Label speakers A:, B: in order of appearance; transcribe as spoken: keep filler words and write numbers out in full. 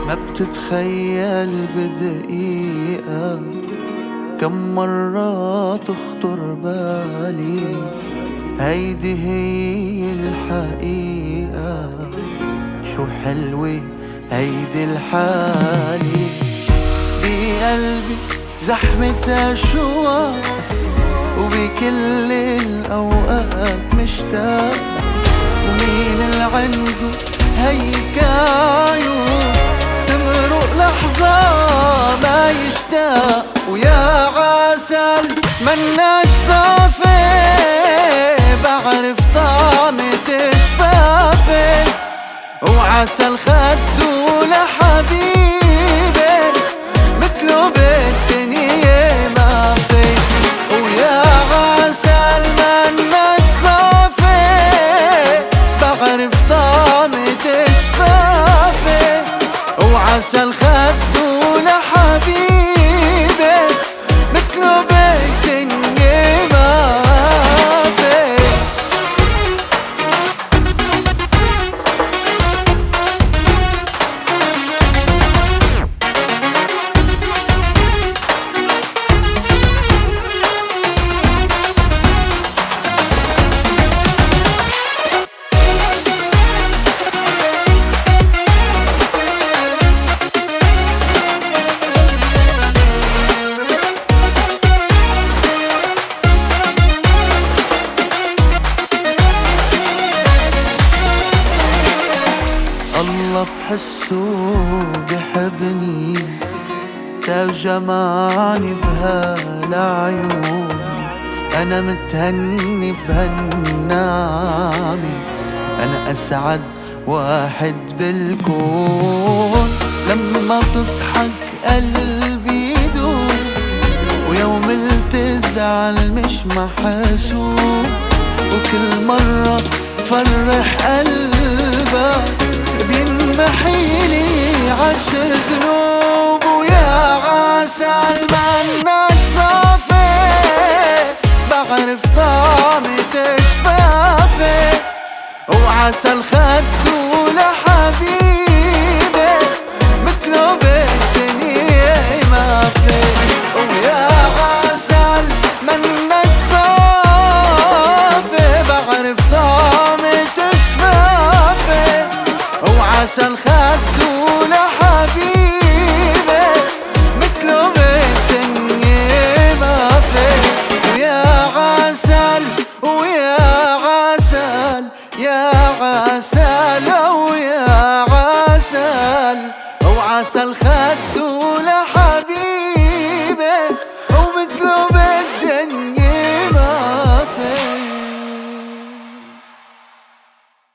A: ما بتتخيل بدقيقة كم مرة تخطر بالي. هيدي هي الحقيقة، شو حلوة هيدي الحالي. بقلبي زحمة أشواق وبكل الأوقات مشتاق، ومين اللي عنده هيك عيون تمرق لحظة ما يشتاق. ويا عسل منك صافي، بعرف طعمة شفافي، وعسل خدو لحبيبي متلو بالدنيا ما في. ويا عسل منك صافي، بعرف طعمة شفافي، وعسل خدو لحبيبي متلو بالدنيا ما في. الله بحسه بحبني، تجمعني بهالعيون. أنا متهني بهالنعمة، أنا أسعد واحد بالكون. لما تضحك قلبي يدور، ويوم اللي تزعل مش محسوب، وكل مرة تفرح قلبك بينمحيلي عشر ذنوب. ويا عسل منك صافي، بعرف طعمة شفافي، وعسل خدو لحبيبي متلو بالدنيا ما في. ويا عسل منك صافي، بعرف طعمة شفافي، وعسل خدو لحبيبي متلو بالدنيا ما في. ويا عسل ويا عسل يا عسل ويا عسل، وعسل خدو لحبيبي